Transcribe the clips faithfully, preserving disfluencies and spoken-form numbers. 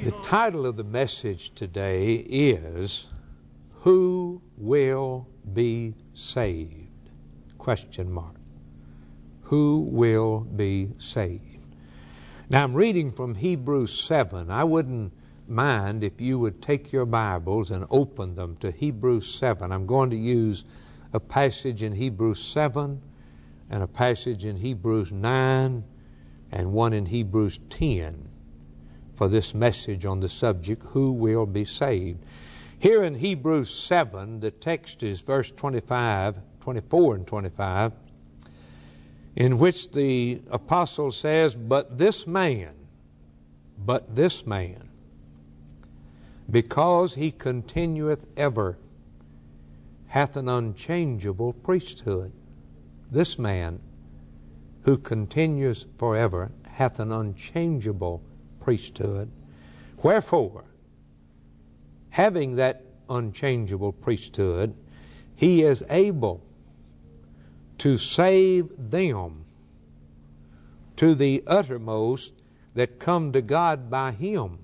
The title of the message today is, Who Will Be Saved? Question mark. Who will be saved? Now I'm reading from Hebrews seven. I wouldn't mind if you would take your Bibles and open them to Hebrews seven. I'm going to use a passage in Hebrews seven and a passage in Hebrews nine and one in Hebrews ten. For this message on the subject, who will be saved? Here in Hebrews seven, the text is verse twenty-five, twenty-four and twenty-five, in which the apostle says, But this man, but this man, because he continueth ever, hath an unchangeable priesthood. This man, who continues forever, hath an unchangeable priesthood. Wherefore, having that unchangeable priesthood, he is able to save them to the uttermost that come to God by him,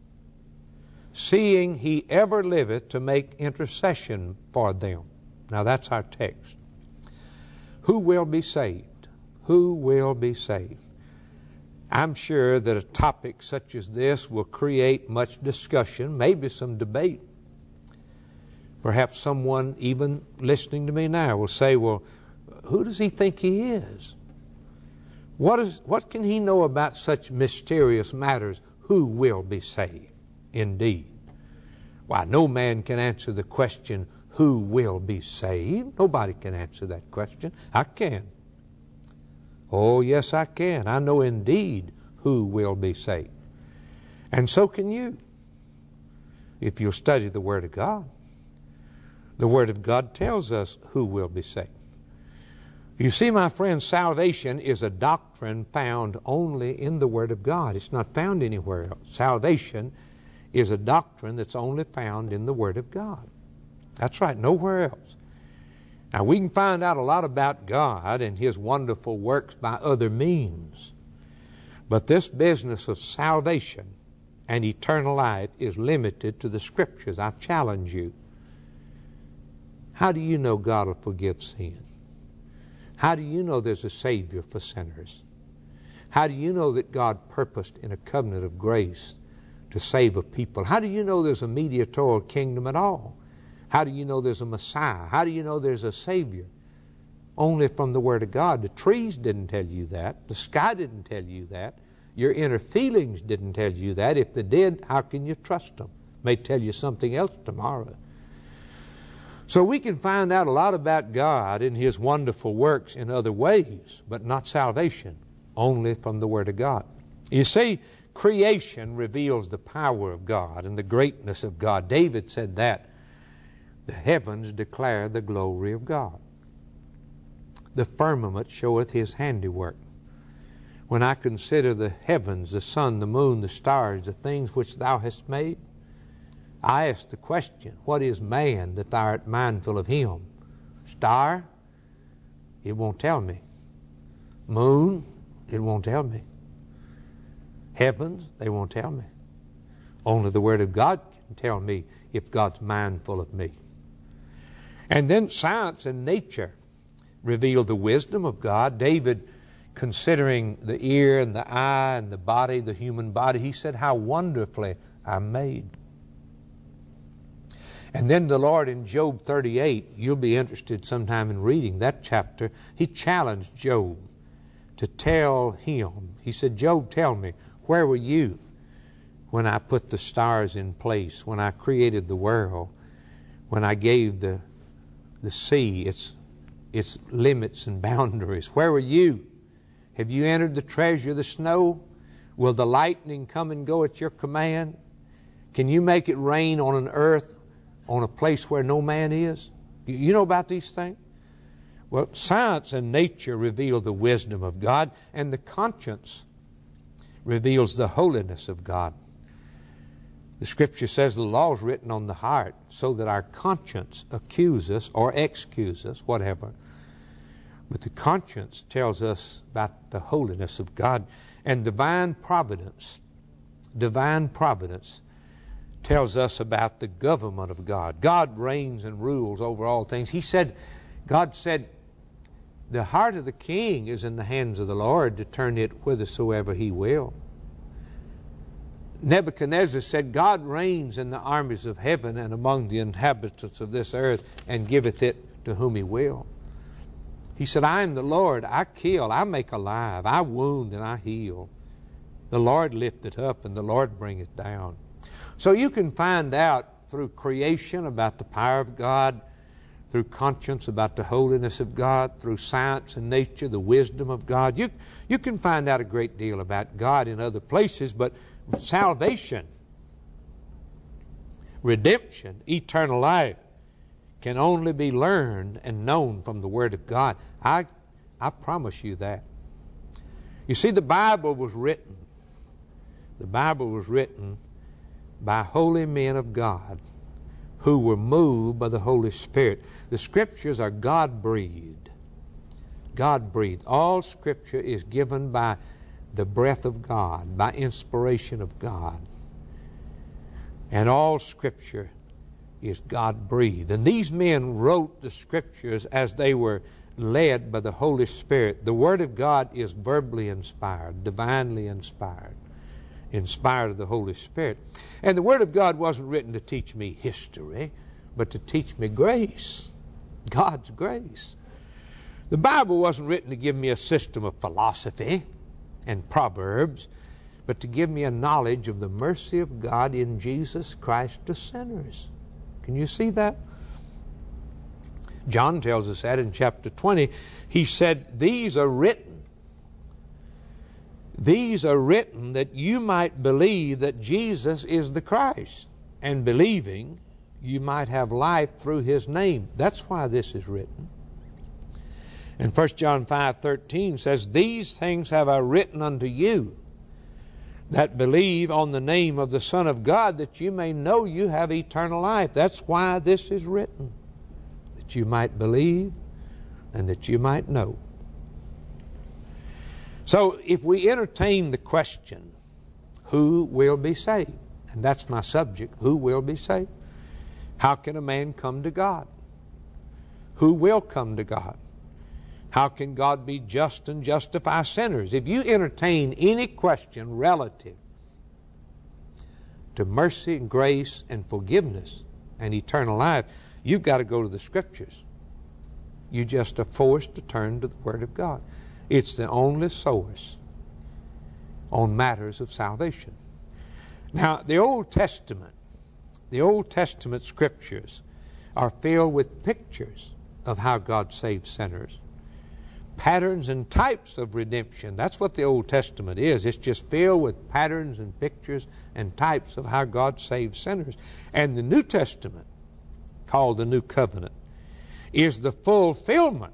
seeing he ever liveth to make intercession for them. Now that's our text. Who will be saved? Who will be saved? I'm sure that a topic such as this will create much discussion, maybe some debate. Perhaps someone even listening to me now will say, well, who does he think he is? What is, what can he know about such mysterious matters? Who will be saved? Indeed. Why, no man can answer the question, who will be saved? Nobody can answer that question. I can. Oh, yes, I can. I know indeed who will be saved. And so can you, if you'll study the Word of God. The Word of God tells us who will be saved. You see, my friends, salvation is a doctrine found only in the Word of God. It's not found anywhere else. Salvation is a doctrine that's only found in the Word of God. That's right, nowhere else. Now, we can find out a lot about God and His wonderful works by other means. But this business of salvation and eternal life is limited to the Scriptures. I challenge you. How do you know God will forgive sin? How do you know there's a Savior for sinners? How do you know that God purposed in a covenant of grace to save a people? How do you know there's a mediatorial kingdom at all? How do you know there's a Messiah? How do you know there's a Savior? Only from the Word of God. The trees didn't tell you that. The sky didn't tell you that. Your inner feelings didn't tell you that. If they did, how can you trust them? May tell you something else tomorrow. So we can find out a lot about God and His wonderful works in other ways, but not salvation, only from the Word of God. You see, creation reveals the power of God and the greatness of God. David said that. The heavens declare the glory of God. The firmament showeth His handiwork. When I consider the heavens, the sun, the moon, the stars, the things which Thou hast made, I ask the question, what is man that Thou art mindful of him? Star? It won't tell me. Moon? It won't tell me. Heavens? They won't tell me. Only the Word of God can tell me if God's mindful of me. And then science and nature reveal the wisdom of God. David, considering the ear and the eye and the body, the human body, he said, how wonderfully I'm made. And then the Lord in Job thirty-eight, you'll be interested sometime in reading that chapter, He challenged Job to tell him. He said, Job, tell me, where were you when I put the stars in place, when I created the world, when I gave the the sea, its, its limits and boundaries? Where were you? Have you entered the treasure of the snow? Will the lightning come and go at your command? Can you make it rain on an earth, on a place where no man is? You know about these things? Well, science and nature reveal the wisdom of God, and the conscience reveals the holiness of God. The Scripture says the law is written on the heart so that our conscience accuse us or excuse us, whatever. But the conscience tells us about the holiness of God and divine providence divine providence tells us about the government of God. God reigns and rules over all things. He said, God said, the heart of the king is in the hands of the Lord to turn it whithersoever he will. Nebuchadnezzar said, God reigns in the armies of heaven and among the inhabitants of this earth and giveth it to whom he will. He said, I am the Lord. I kill, I make alive, I wound and I heal. The Lord lifteth up and the Lord bringeth down. So you can find out through creation about the power of God, through conscience about the holiness of God, through science and nature, the wisdom of God. You, you can find out a great deal about God in other places, but salvation, redemption, eternal life can only be learned and known from the Word of God. I, I promise you that. You see, the Bible was written. The Bible was written by holy men of God who were moved by the Holy Spirit. The Scriptures are God-breathed. God-breathed. All Scripture is given by the breath of God, by inspiration of God. And all Scripture is God-breathed. And these men wrote the Scriptures as they were led by the Holy Spirit. The Word of God is verbally inspired, divinely inspired, inspired of the Holy Spirit. And the Word of God wasn't written to teach me history, but to teach me grace, God's grace. The Bible wasn't written to give me a system of philosophy and proverbs, but to give me a knowledge of the mercy of God in Jesus Christ to sinners. Can you see that? John tells us that in chapter twenty. He said, these are written. These are written that you might believe that Jesus is the Christ, and believing you might have life through His name. That's why this is written. And First John five thirteen says, these things have I written unto you that believe on the name of the Son of God, that you may know you have eternal life. That's why this is written, that you might believe and that you might know. So if we entertain the question, who will be saved? And that's my subject, who will be saved? How can a man come to God? Who will come to God? How can God be just and justify sinners? If you entertain any question relative to mercy and grace and forgiveness and eternal life, you've got to go to the Scriptures. You just are forced to turn to the Word of God. It's the only source on matters of salvation. Now, the Old Testament, the Old Testament Scriptures are filled with pictures of how God saved sinners. Patterns and types of redemption. That's what the Old Testament is. It's just filled with patterns and pictures and types of how God saves sinners. And the New Testament, called the New Covenant, is the fulfillment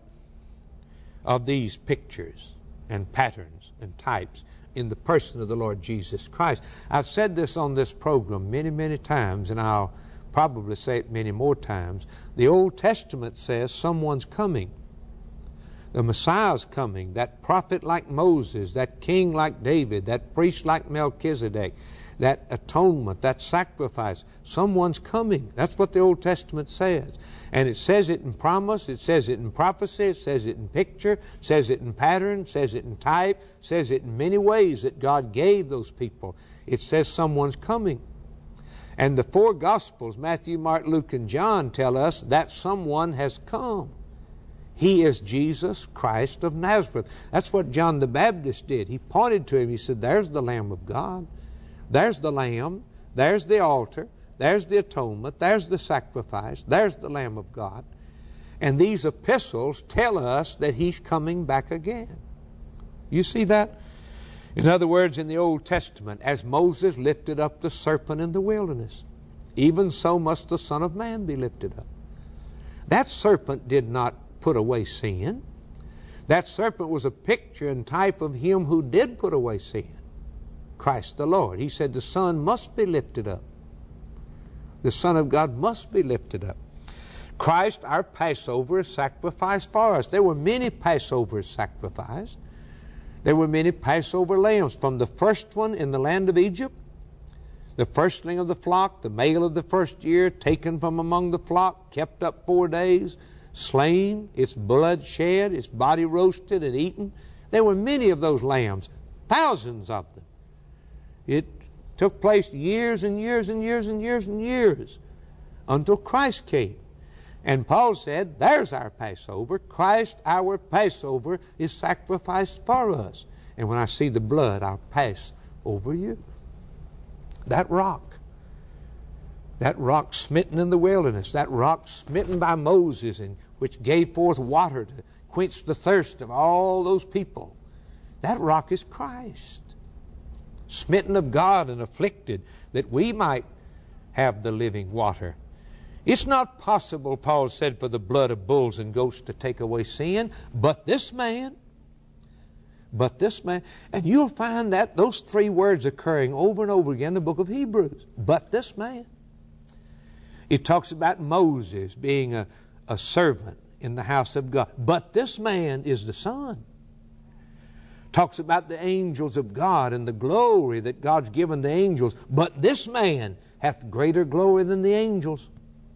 of these pictures and patterns and types in the person of the Lord Jesus Christ. I've said this on this program many, many times, and I'll probably say it many more times. The Old Testament says someone's coming. The Messiah's coming, that prophet like Moses, that king like David, that priest like Melchizedek, that atonement, that sacrifice. Someone's coming. That's what the Old Testament says. And it says it in promise, it says it in prophecy, it says it in picture, it says it in pattern, says it in type, says it in many ways that God gave those people. It says someone's coming. And the four Gospels, Matthew, Mark, Luke, and John, tell us that someone has come. He is Jesus Christ of Nazareth. That's what John the Baptist did. He pointed to him. He said, there's the Lamb of God. There's the Lamb. There's the altar. There's the atonement. There's the sacrifice. There's the Lamb of God. And these epistles tell us that He's coming back again. You see that? In other words, in the Old Testament, as Moses lifted up the serpent in the wilderness, even so must the Son of Man be lifted up. That serpent did not put away sin. That serpent was a picture and type of Him who did put away sin, Christ the Lord. He said the Son must be lifted up. The Son of God must be lifted up. Christ, our Passover, is sacrificed for us. There were many Passovers sacrificed. There were many Passover lambs, from the first one in the land of Egypt The firstling of the flock, the male of the first year, taken from among the flock, kept up four days, slain, its blood shed, its body roasted and eaten. There were many of those lambs, thousands of them. It took place years and years and years and years and years until Christ came. And Paul said, there's our Passover. Christ, our Passover, is sacrificed for us. And when I see the blood, I'll pass over you. That rock, that rock smitten in the wilderness, that rock smitten by Moses, and which gave forth water to quench the thirst of all those people, that rock is Christ. Smitten of God and afflicted, that we might have the living water. It's not possible, Paul said, for the blood of bulls and goats to take away sin, but this man, but this man, and you'll find that those three words occurring over and over again in the book of Hebrews. But this man. It talks about Moses being a, a servant in the house of God. But this man is the Son. Talks about the angels of God and the glory that God's given the angels. But this man hath greater glory than the angels.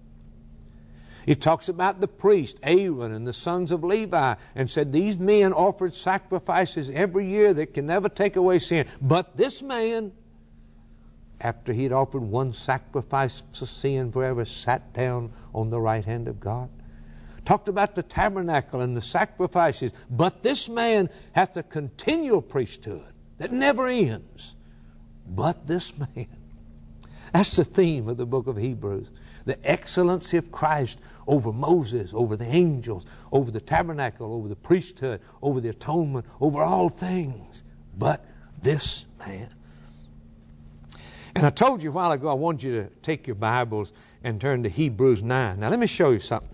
It talks about the priest, Aaron, and the sons of Levi, and said these men offered sacrifices every year that can never take away sin. But this man, after he had offered one sacrifice for sin forever, sat down on the right hand of God. Talked about the tabernacle and the sacrifices. But this man hath a continual priesthood that never ends. But this man. That's the theme of the book of Hebrews. The excellency of Christ over Moses, over the angels, over the tabernacle, over the priesthood, over the atonement, over all things. But this man. And I told you a while ago, I want you to take your Bibles and turn to Hebrews nine. Now let me show you something.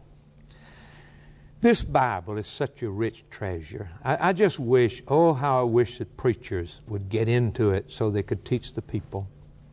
This Bible is such a rich treasure. I, I just wish, oh how I wish that preachers would get into it so they could teach the people.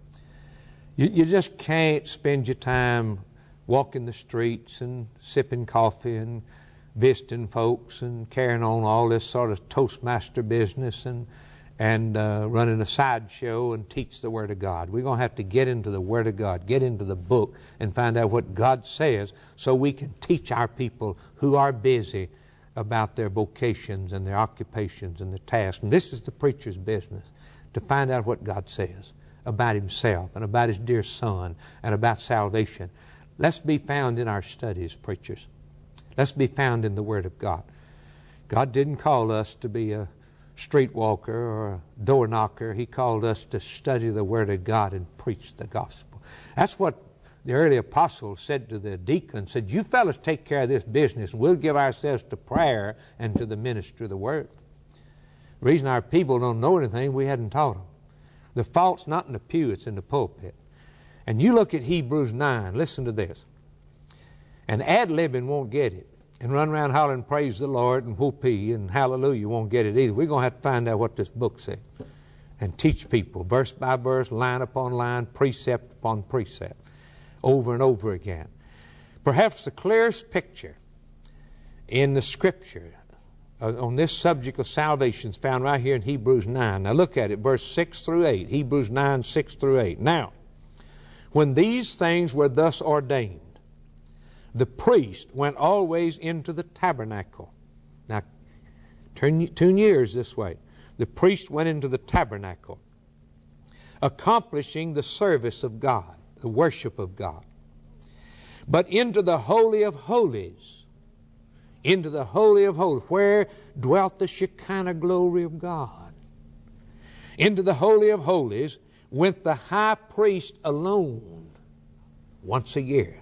You, you just can't spend your time walking the streets and sipping coffee and visiting folks and carrying on all this sort of Toastmaster business and and uh, running a sideshow and teach the Word of God. We're going to have to get into the Word of God, get into the book and find out what God says so we can teach our people who are busy about their vocations and their occupations and their tasks. And this is the preacher's business, to find out what God says about himself and about his dear Son and about salvation. Let's be found in our studies, preachers. Let's be found in the Word of God. God didn't call us to be a streetwalker or a door knocker. He called us to study the Word of God and preach the gospel. That's what the early apostles said to the deacons, said, you fellas take care of this business and we'll give ourselves to prayer and to the ministry of the Word. The reason our people don't know anything, we hadn't taught them. The fault's not in the pew, it's in the pulpit. And you look at Hebrews nine, listen to this. And ad-libbing won't get it. And run around hollering, praise the Lord, and whoopee, and hallelujah won't get it either. We're going to have to find out what this book says. And teach people, verse by verse, line upon line, precept upon precept, over and over again. Perhaps the clearest picture in the Scripture on this subject of salvation is found right here in Hebrews nine. Now look at it, verse six through eight. Hebrews nine, six through eight. Now, when these things were thus ordained, the priest went always into the tabernacle. Now, turn, tune your ears this way. The priest went into the tabernacle, accomplishing the service of God, the worship of God. But into the Holy of Holies, into the Holy of Holies, where dwelt the Shekinah glory of God. Into the Holy of Holies went the high priest alone once a year,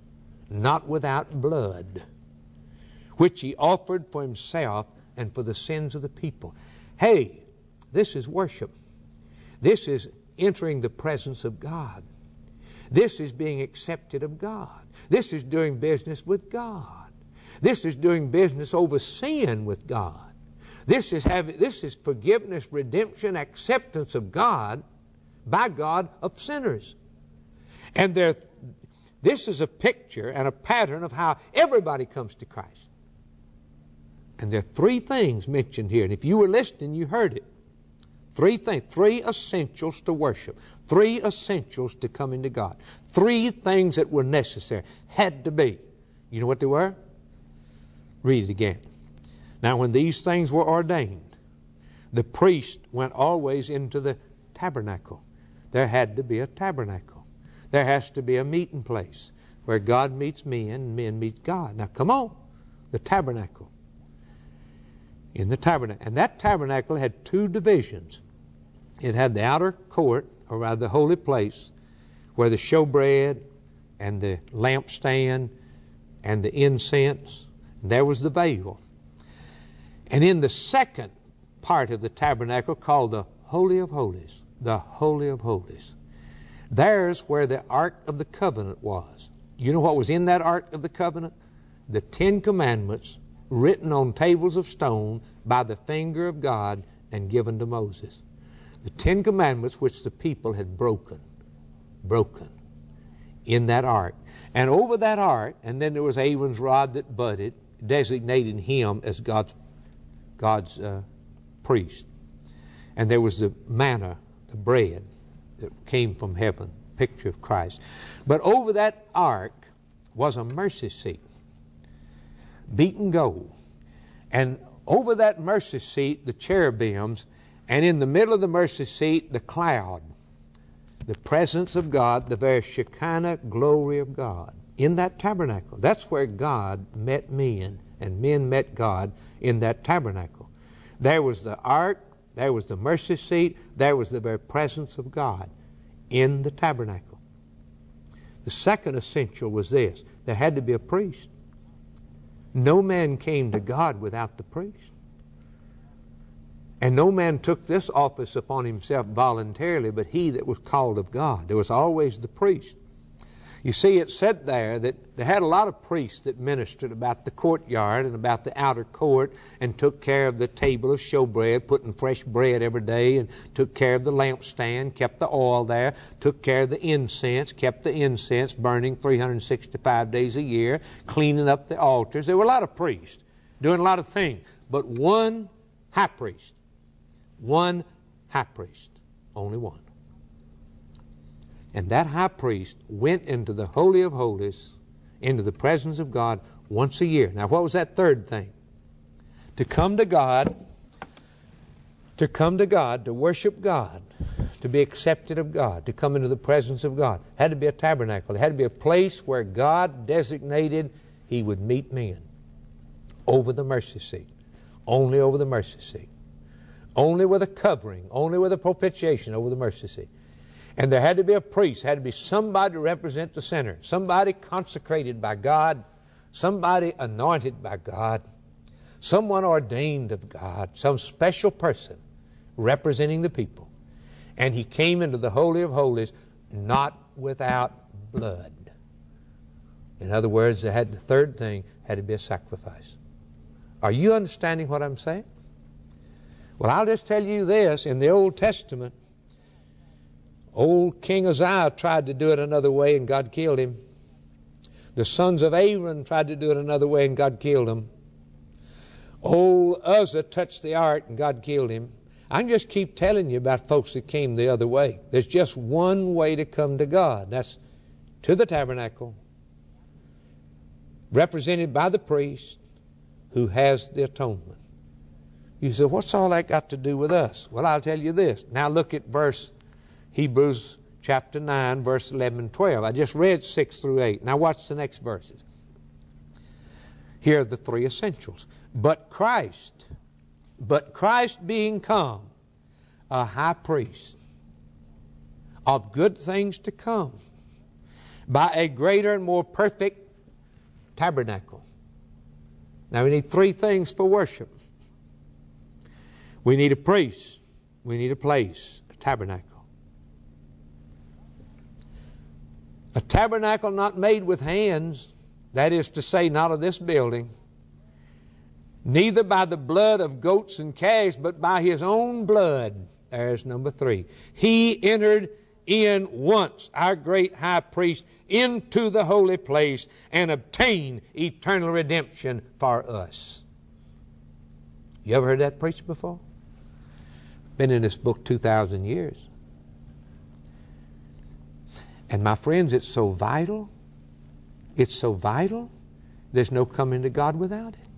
not without blood, which he offered for himself and for the sins of the people. Hey, this is worship. This is entering the presence of God. This is being accepted of God. This is doing business with God. This is doing business over sin with God. This is having, this is forgiveness, redemption, acceptance of God by God of sinners. And there, this is a picture and a pattern of how everybody comes to Christ. And there are three things mentioned here. And if you were listening, you heard it. Three things, three essentials to worship. Three essentials to coming to God. Three things that were necessary, had to be. You know what they were? Read it again. Now when these things were ordained, the priest went always into the tabernacle. There had to be a tabernacle. There has to be a meeting place where God meets men and men meet God. Now come on, the tabernacle. In the tabernacle. And that tabernacle had two divisions. It had the outer court, or rather the holy place, where the showbread and the lampstand and the incense, and there was the veil. And in the second part of the tabernacle, called the Holy of Holies, the Holy of Holies, there's where the Ark of the Covenant was. You know what was in that Ark of the Covenant? The Ten Commandments written on tables of stone by the finger of God and given to Moses. The Ten Commandments which the people had broken, broken in that ark. And over that ark, and then there was Aaron's rod that budded, designating him as God's, God's uh, priest. And there was the manna, the bread that came from heaven, picture of Christ. But over that ark was a mercy seat, beaten gold. And over that mercy seat, the cherubims, and in the middle of the mercy seat, the cloud, the presence of God, the very Shekinah glory of God in that tabernacle. That's where God met men, and men met God in that tabernacle. There was the ark, there was the mercy seat, there was the very presence of God in the tabernacle. The second essential was this: there had to be a priest. No man came to God without the priest. And no man took this office upon himself voluntarily, but he that was called of God. There was always the priest. You see, it said there that they had a lot of priests that ministered about the courtyard and about the outer court and took care of the table of showbread, putting fresh bread every day, and took care of the lampstand, kept the oil there, took care of the incense, kept the incense burning three hundred sixty-five days a year, cleaning up the altars. There were a lot of priests doing a lot of things, but one high priest. One high priest, only one. And that high priest went into the Holy of Holies, into the presence of God once a year. Now what was that third thing? To come to God, to come to God, to worship God, to be accepted of God, to come into the presence of God. It had to be a tabernacle. It had to be a place where God designated He would meet men. Over the mercy seat. Only over the mercy seat. Only with a covering, only with a propitiation over the mercy seat. And there had to be a priest, had to be somebody to represent the sinner, somebody consecrated by God, somebody anointed by God, someone ordained of God, some special person representing the people. And he came into the Holy of Holies not without blood. In other words, there had the third thing had to be a sacrifice. Are you understanding what I'm saying? Well, I'll just tell you this. In the Old Testament, old King Uzziah tried to do it another way and God killed him. The sons of Aaron tried to do it another way and God killed them. Old Uzzah touched the ark and God killed him. I can just keep telling you about folks that came the other way. There's just one way to come to God. That's to the tabernacle, represented by the priest who has the atonement. You say, what's all that got to do with us? Well, I'll tell you this. Now look at verse, Hebrews chapter nine, verse eleven and twelve. I just read six through eight. Now watch the next verses. Here are the three essentials. But Christ, but Christ being come, a high priest of good things to come, by a greater and more perfect tabernacle. Now we need three things for worship. We need a priest. We need a place, a tabernacle. A tabernacle not made with hands, that is to say, not of this building, neither by the blood of goats and calves, but by His own blood. There's number three. He entered in once, our great high priest, into the holy place and obtained eternal redemption for us. You ever heard that preached before? Been in this book two thousand years. And my friends, it's so vital. It's so vital. There's no coming to God without it.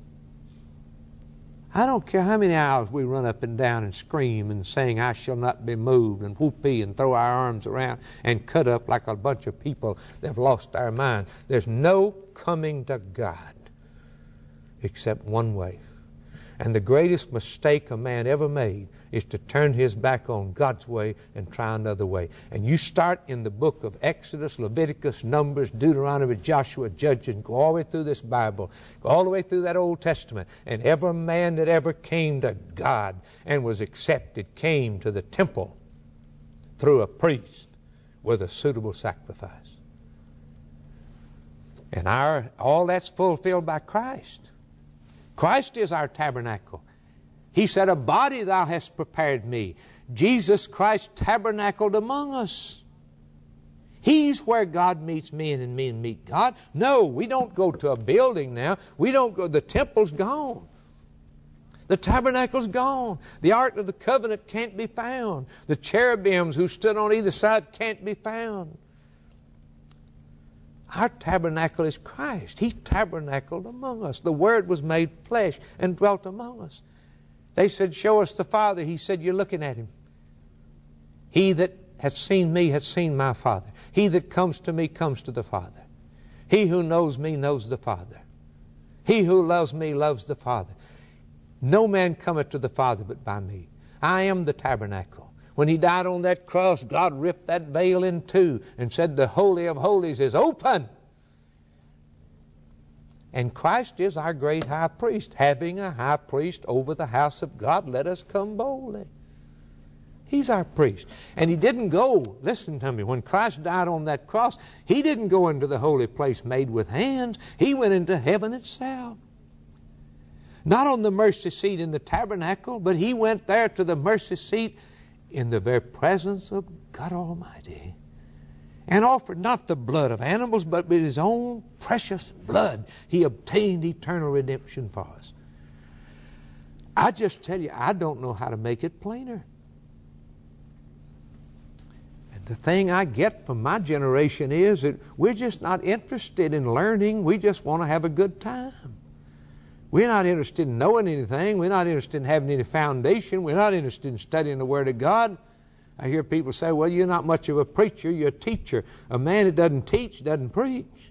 I don't care how many hours we run up and down and scream and sing, I shall not be moved, and whoopee, and throw our arms around and cut up like a bunch of people that have lost our minds. There's no coming to God except one way. And the greatest mistake a man ever made is to turn his back on God's way and try another way. And you start in the book of Exodus, Leviticus, Numbers, Deuteronomy, Joshua, Judges, and go all the way through this Bible, go all the way through that Old Testament. And every man that ever came to God and was accepted came to the temple through a priest with a suitable sacrifice. And our all that's fulfilled by Christ. Christ is our tabernacle. He said, a body thou hast prepared me. Jesus Christ tabernacled among us. He's where God meets men and men meet God. No, we don't go to a building now. We don't go, the temple's gone. The tabernacle's gone. The Ark of the Covenant can't be found. The cherubims who stood on either side can't be found. Our tabernacle is Christ. He tabernacled among us. The Word was made flesh and dwelt among us. They said, show us the Father. He said, you're looking at Him. He that hath seen me hath seen my Father. He that comes to me comes to the Father. He who knows me knows the Father. He who loves me loves the Father. No man cometh to the Father but by me. I am the tabernacle. When He died on that cross, God ripped that veil in two and said the Holy of Holies is open. And Christ is our great high priest. Having a high priest over the house of God, let us come boldly. He's our priest. And He didn't go, listen to me, when Christ died on that cross, He didn't go into the holy place made with hands. He went into heaven itself. Not on the mercy seat in the tabernacle, but He went there to the mercy seat in the very presence of God Almighty, and offered not the blood of animals, but with His own precious blood He obtained eternal redemption for us. I just tell you, I don't know how to make it plainer. And the thing I get from my generation is that we're just not interested in learning. We just want to have a good time. We're not interested in knowing anything. We're not interested in having any foundation. We're not interested in studying the Word of God. I hear people say, well, you're not much of a preacher, you're a teacher. A man that doesn't teach doesn't preach.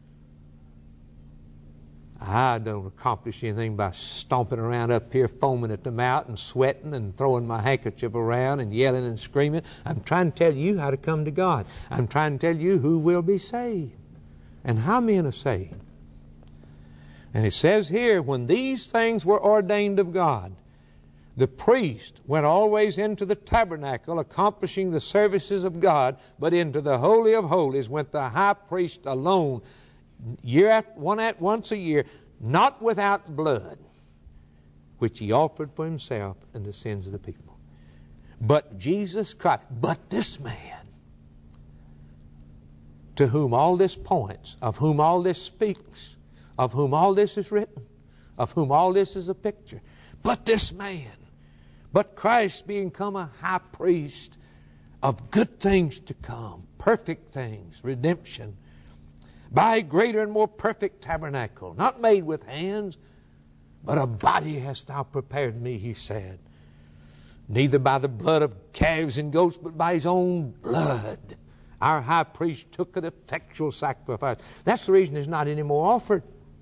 I don't accomplish anything by stomping around up here, foaming at the mouth and sweating and throwing my handkerchief around and yelling and screaming. I'm trying to tell you how to come to God. I'm trying to tell you who will be saved and how men are saved. And it says here, when these things were ordained of God, the priest went always into the tabernacle, accomplishing the services of God, but into the Holy of Holies went the high priest alone, year after, one at once a year, not without blood, which he offered for himself and the sins of the people. But Jesus Christ, but this man, to whom all this points, of whom all this speaks, of whom all this is written, of whom all this is a picture. But this man, but Christ being come a high priest of good things to come, perfect things, redemption, by a greater and more perfect tabernacle, not made with hands, but a body hast thou prepared me, He said. Neither by the blood of calves and goats, but by His own blood. Our high priest took an effectual sacrifice. That's the reason there's not any more offered.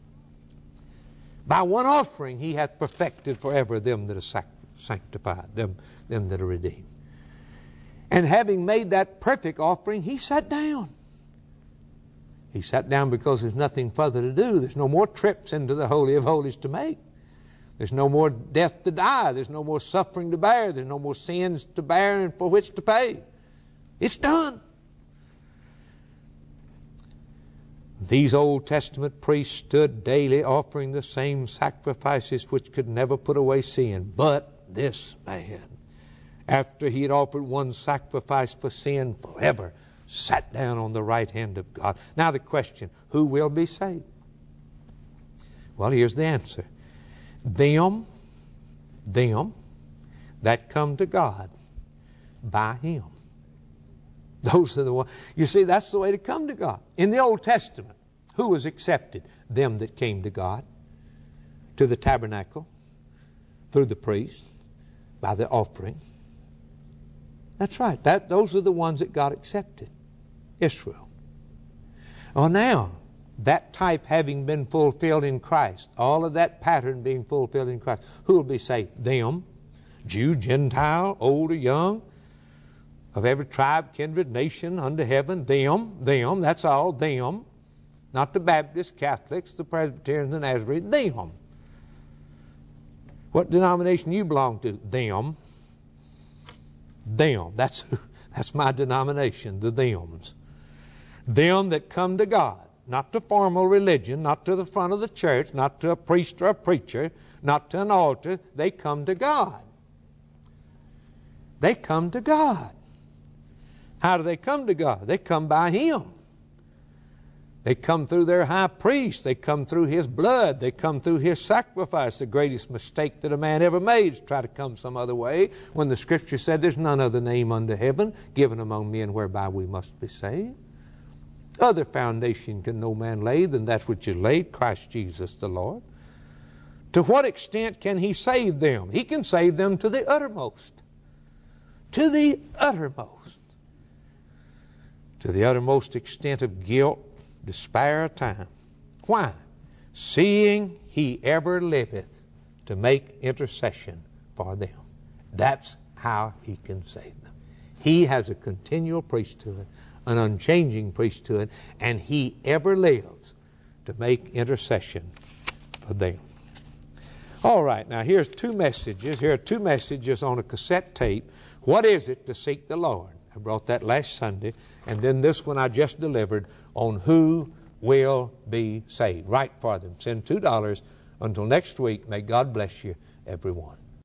By one offering He hath perfected forever them that are sanctified, them, them that are redeemed. And having made that perfect offering, He sat down. He sat down because there's nothing further to do. There's no more trips into the Holy of Holies to make. There's no more death to die. There's no more suffering to bear. There's no more sins to bear and for which to pay. It's done. These Old Testament priests stood daily offering the same sacrifices which could never put away sin. But this man, after he had offered one sacrifice for sin forever, sat down on the right hand of God. Now the question, who will be saved? Well, here's the answer. Them, them that come to God by Him. Those are the ones. You see, that's the way to come to God. In the Old Testament, who was accepted? Them that came to God, to the tabernacle, through the priest, by the offering. That's right. That, those are the ones that got accepted. Israel. Well, now, that type having been fulfilled in Christ, all of that pattern being fulfilled in Christ, who will be saved? Them, Jew, Gentile, old or young, of every tribe, kindred, nation under heaven. Them, them, that's all, them. Not the Baptists, Catholics, the Presbyterians, the Nazarenes, them. What denomination you belong to? Them. Them. That's, that's my denomination, the thems. Them that come to God. Not to formal religion, not to the front of the church, not to a priest or a preacher, not to an altar. They come to God. They come to God. How do they come to God? They come by Him. They come through their high priest. They come through His blood. They come through His sacrifice. The greatest mistake that a man ever made is to try to come some other way, when the Scripture said there's none other name under heaven given among men whereby we must be saved. Other foundation can no man lay than that which is laid, Christ Jesus the Lord. To what extent can He save them? He can save them to the uttermost. To the uttermost. To the uttermost extent of guilt, despair of time. Why? Seeing He ever liveth to make intercession for them. That's how He can save them. He has a continual priesthood, an unchanging priesthood, and He ever lives to make intercession for them. All right, now here's two messages. Here are two messages on a cassette tape. What is it to seek the Lord? I brought that last Sunday. And then this one I just delivered on who will be saved. Write for them. Send two dollars. Until next week, may God bless you, everyone.